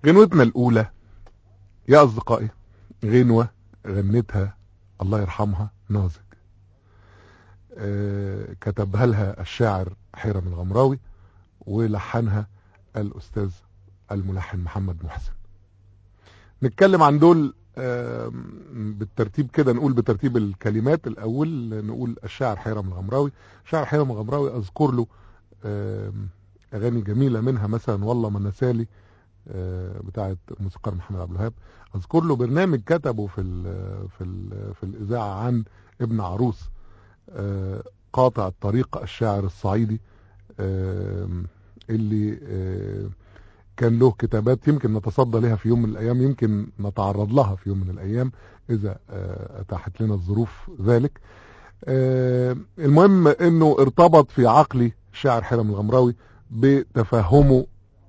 غنوتنا الأولى يا أصدقائي غنوة غنتها الله يرحمها نازك. كتبها لها الشاعر حيرم الغمراوي ولحنها الأستاذ الملحن محمد محسن. نتكلم عن دول بالترتيب كده، نقول بترتيب الكلمات. الأول نقول الشاعر حيرم الغمراوي. الشاعر حيرم الغمراوي أذكر له أغاني جميلة، منها مثلا والله ما نسالي بتاعه موسيقار محمد عبد الوهاب. اذكر له برنامج كتبه في الاذاعه عن ابن عروس قاطع الطريق الشاعر الصعيدي، اللي كان له كتابات يمكن نتصدى لها في يوم من الايام، يمكن نتعرض لها في يوم من الايام اذا اتاحت لنا الظروف ذلك. المهم انه ارتبط في عقلي الشاعر حيرم الغمراوي بتفهمه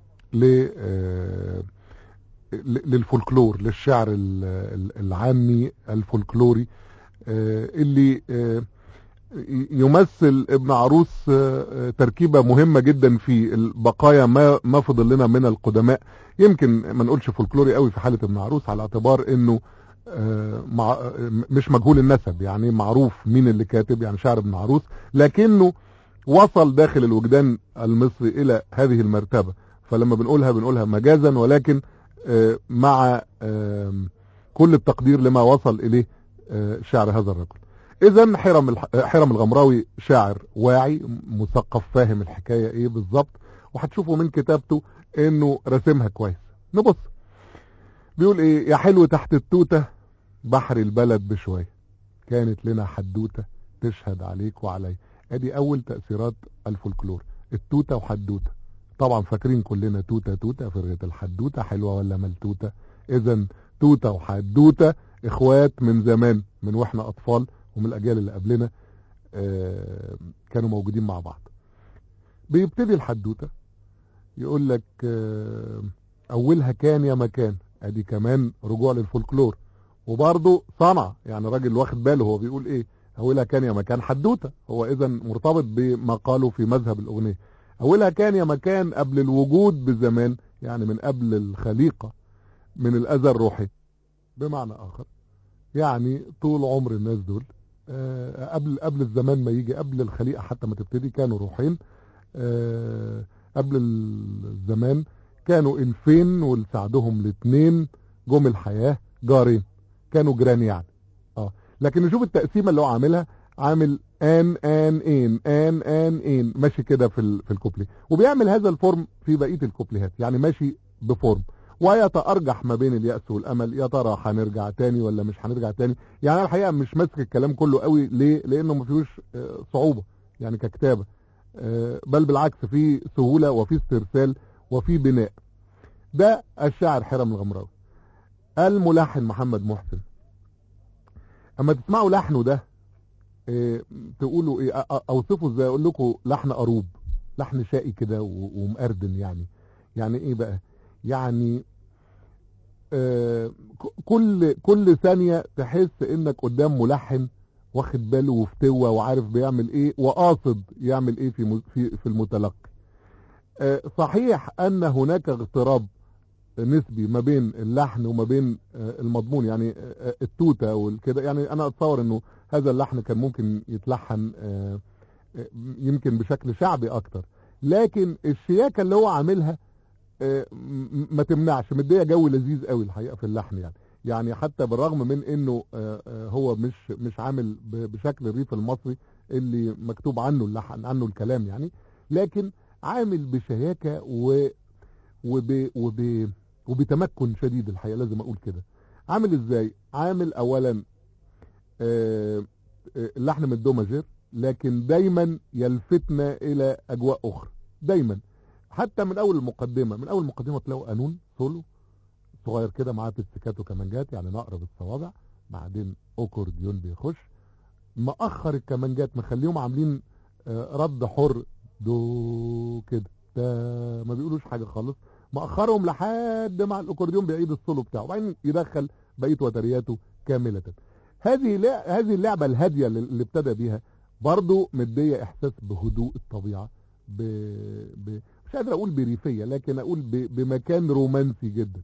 للفولكلور، للشعر العامي الفولكلوري، اللي يمثل ابن عروس تركيبة مهمة جدا في البقايا ما فضل لنا من القدماء. يمكن ما نقولش فولكلوري قوي في حالة ابن عروس، على اعتبار انه مش مجهول النسب، يعني معروف مين اللي كاتب، يعني شعر ابن عروس، لكنه وصل داخل الوجدان المصري الى هذه المرتبة. فلما بنقولها مجازا، ولكن مع كل التقدير لما وصل اليه شعر هذا الرجل. اذا حيرم الغمراوي شاعر واعي مثقف، فاهم الحكاية ايه بالظبط، وهتشوفوا من كتابته انه رسمها كويس. نبص، بيقول ايه: يا حلو تحت التوتة بحر البلد بشوية، كانت لنا حدوتة تشهد عليك وعلي. ادي اول تأثيرات الفولكلور، التوتة وحدوتة. طبعا فاكرين كلنا توتة توتة فرغة الحدوتة حلوة ولا ملتوتة. اذا توتة وحدوتة اخوات من زمان، من واحنا اطفال، ومن الاجيال اللي قبلنا كانوا موجودين مع بعض. بيبتدي الحدوتة يقول لك اولها كان يا مكان، ادي كمان رجوع للفولكلور، وبرضه صنع، يعني راجل واخد باله هو بيقول ايه. اولها كان يا مكان حدوته، هو اذا مرتبط بما قاله في مذهب الاغنيه. اولها كان يا مكان قبل الوجود بزمان، يعني من قبل الخليقه، من الاذى الروحي بمعنى اخر. يعني طول عمر الناس دول قبل الزمان ما يجي، قبل الخليقه حتى ما تبتدي، كانوا روحين. قبل الزمان كانوا الفين ولسعدهم الاثنين جم الحياة جارين، كانوا جيران يعني. لكن نشوف التقسيمة اللي هو عاملها، عامل ان ماشي كده في الكوبلي، وبيعمل هذا الفورم في بقية الكوبليهات، يعني ماشي بفورم ويتأرجح ما بين اليأس والأمل. يا ترى هنرجع تاني ولا مش هنرجع تاني؟ يعني أنا الحقيقة مش ماسك الكلام كله قوي، ليه؟ لأنه ما فيهوش صعوبة يعني ككتابة، بل بالعكس في سهولة وفي استرسال وفي بناء. ده الشاعر حيرم الغمراوي. الملحن محمد محسن، اما تسمعوا لحنه ده تقولوا ايه؟ اوصفه ازاي؟ اقول لكم لحن قروب، لحن شقي كده ومقردن يعني. يعني ايه بقى؟ يعني كل ثانية تحس انك قدام ملحن واخد باله وفتوة وعارف بيعمل ايه وقاصد يعمل ايه في المتلقي. صحيح ان هناك اغتراب نسبي ما بين اللحن وما بين المضمون، يعني التوتة والكده. يعني انا اتصور انه هذا اللحن كان ممكن يتلحن يمكن بشكل شعبي اكتر، لكن الشياكة اللي هو عاملها ما تمنعش، مديه جو لذيذ قوي الحقيقة في اللحن يعني. يعني حتى بالرغم من انه هو مش عامل بشكل الريف المصري اللي مكتوب عنه اللحن، عنه الكلام يعني، لكن عامل بشياكة وب... وب... وبتمكن شديد الحقيقة، لازم اقول كده. عامل ازاي؟ عامل اولا اللحن من الدو ماجير، لكن دايما يلفتنا الى اجواء اخرى دايما. حتى من اول المقدمة، تلاقوا قانون سولو صغير كده معاه بيستيكاتو كمانجات، يعني نقر بالصوابع، بعدين اوكورديون بيخش مأخر الكمانجات، مخليهم عاملين رد حر دو كده، ده ما بيقولوش حاجة خالص، مأخرهم لحد مع الاكورديون بيعيد السولو بتاعه، وبعدين يدخل بقية وترياته كاملة. هذه اللعبة الهادية اللي ابتدى بيها برضو مدية احساس بهدوء الطبيعة، مش قادر اقول بريفية، لكن اقول بمكان رومانسي جدا.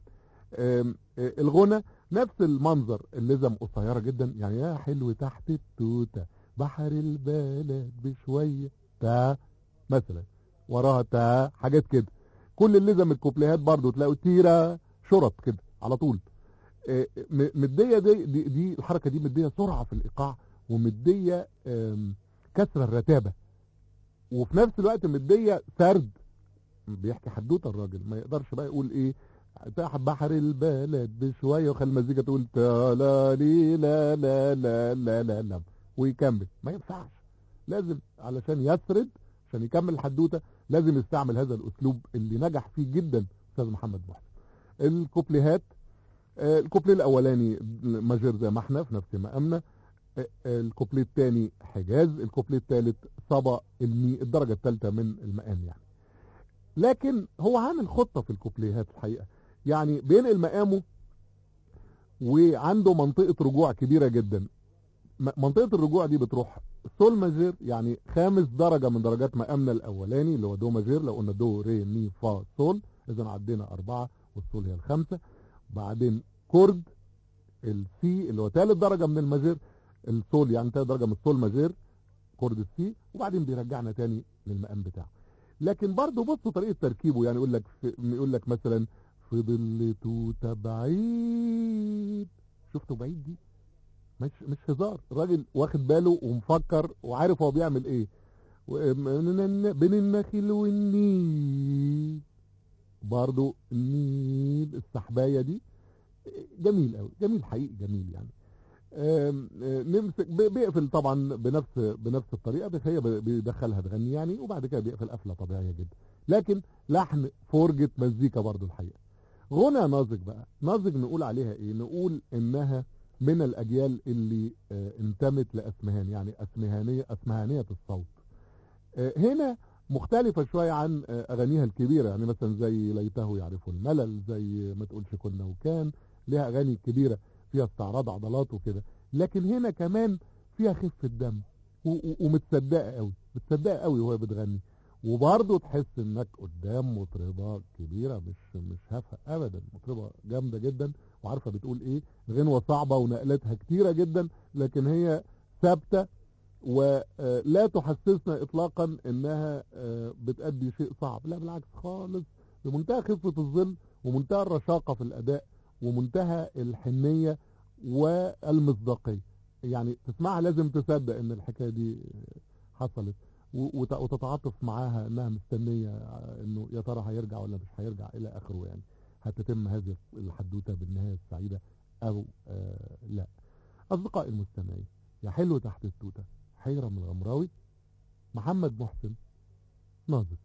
الغنى نفس المنظر، اللزم قصيرة جدا، يعني يا حلو تحت التوتة بحر البلد بشوية تا مثلا، وراها تا، حاجات كده. كل اللزم الكوبليهات برضو تلاقوا تيرة شرط كده على طول. مدية دي الحركة دي مدية سرعة في الإيقاع، ومدية كسر الرتابة، وفي نفس الوقت مدية سرد. بيحكي حدوته الراجل، ما يقدرش بقى يقول ايه تحت بحر البلد بشويه وخلي المزيكا تقول تا لا لي لا لا لا لا لا لا ويكمل. ما ينفعش، لازم علشان يسرد، عشان يكمل الحدوته لازم يستعمل هذا الاسلوب اللي نجح فيه جدا استاذ محمد محسن. الكوبليهات، الكوبليه الاولاني ماجر زي ما احنا في نفس مقامنا، الكوبليه الثاني حجاز، الكوبليه الثالث صبا الدرجه الثالثه من المقام يعني. لكن هو عامل خطة في الكوبليهات الحقيقة، يعني بينقل مقامه وعنده منطقة رجوع كبيرة جدا. منطقة الرجوع دي بتروح سول ماجير، يعني خامس درجة من درجات مقامنا الأولاني اللي هو دو ماجير. لو قلنا دو ري مي فا سول، إذا عدينا 4 والسول هي الخامسة. بعدين كورد السي اللي هو ثالث درجة من الماجير، السول يعني ثالث درجة من السول ماجير، كورد السي، وبعدين بيرجعنا تاني للمقام بتاعه. لكن برضه بصوا طريقه تركيبه، يعني يقول لك مثلا في ظل توته بعيد. شفتوا بعيد دي مش هزار، الراجل واخد باله ومفكر وعارف هو بيعمل ايه. بين النخيل والنيل، برضه النيل السحبايه دي جميل قوي، جميل حقيقي جميل يعني. نمسك بيقفل طبعا بنفس الطريقه، بس هي بيدخلها تغني يعني، وبعد كده بيقفل قفله طبيعيه جدا. لكن لحن فرجه مزيكا برضو الحقيقه. غنى ناظج بقى، ناظج نقول عليها ايه؟ نقول انها من الاجيال اللي انتمت لاسمهان، يعني اسمهانيه الصوت. هنا مختلفة شوية عن أغانيها الكبيرة، يعني مثلا زي ليته يعرف الملل، زي ما تقولش كنا وكان، ليها أغاني كبيرة فيها استعراض عضلات وكده. لكن هنا كمان فيها خفة دم ومتصدقة قوي، متصدقة قوي وهي بتغني، وبرضه تحس انك قدام مطربة كبيرة، مش هافهة ابدا، مطربة جامدة جدا وعارفة بتقول ايه. غنوة صعبة ونقلاتها كتيرة جدا، لكن هي ثابتة ولا تحسسنا اطلاقا انها بتأدي شيء صعب، لا بالعكس خالص، بمنتهى خفة الظل ومنتهى الرشاقة في الاداء ومنتهى الحنية والمصداقية. يعني تسمعها لازم تصدق ان الحكاية دي حصلت، وتتعاطف معاها انها مستنية انه يا ترى هيرجع ولا مش هيرجع الى اخره، يعني هتتم هذه الحدوتة بالنهاية السعيدة او لا. اصدقائي المستمعين، يا حلو تحت التوتة، حيرم الغمراوي، محمد محسن، ناظر.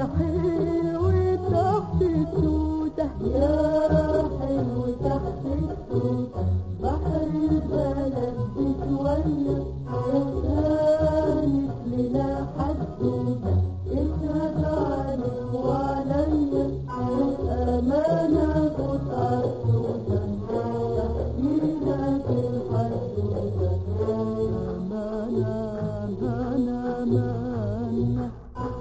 حلو تحت التوتة يا حلو تحت التوتة بحر البلد بشوية كانت لنا حدوتة اشهد عليك وعليا أمانة قطع التوتة تحكينا في الحدوتة أمانة أمانة أمانة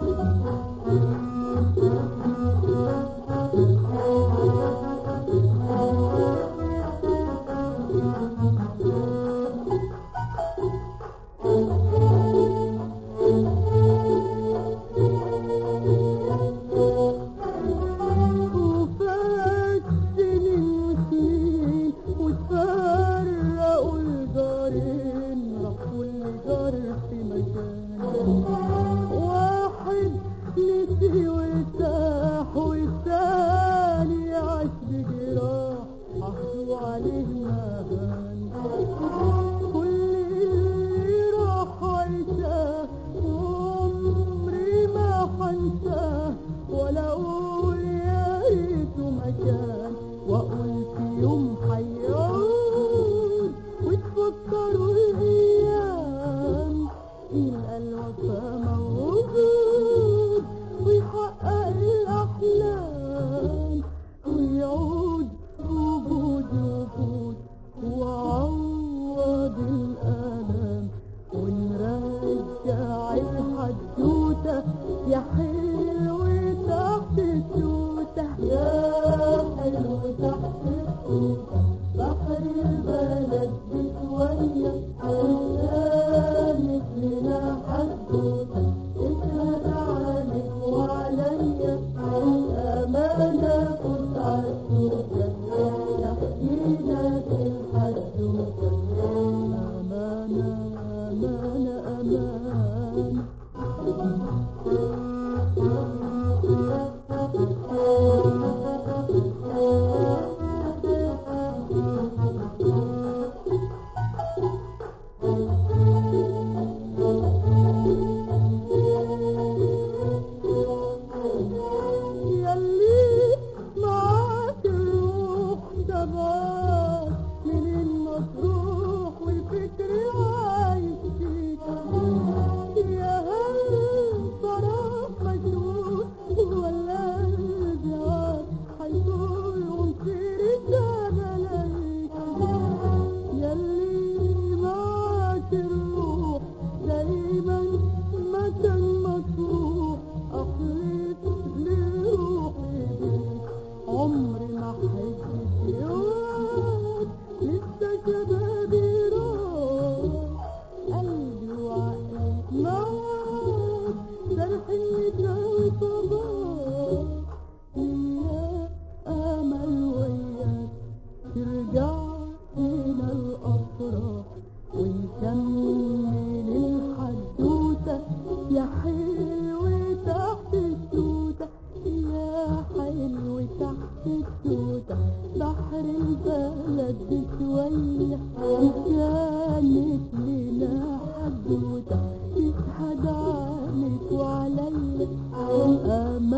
واحد نسي وارتاح والثاني عاش بجراح عهدوا عليه مهان كل اللي راح عيشاه وعمري ما حنساه ولا اقول يا ريته مكان واقول في يوم حيعود وتفكروا الايام يلقى الوفا موجود ويحقق الأحلام ويعود وجود وجود وعوض الآلام ونرجع الحدوتة يا حلو تحت التوتة يا حلو تحت التوتة بحر البلد بشوية كانت لنا حدوتة اشهد عليك وعليا أمانة قطع التوتة تحكينا في الحدوتة أمانة أمانة أمانة ياللي معاك الروح تبعك منين ما تروح والفكر عايش فيك يا هل صراح مشهور ولا الجواب حيطول ومصير الجبل ليك ياللي معاك الروح دايما مكان مطروح احلف لروحي بيك عمري ما حجت يوم لسه شبابي راح قلبي وعقلي معاك جرحي يساوي صباح يا امل وياك ترجع فينا الافراح ونكمل الحدوتة يا حلو تحت التوتة يا حلو تحت التوتة بحر البلد بشوية كانت لنا حدوتة تشهد عليك وعليا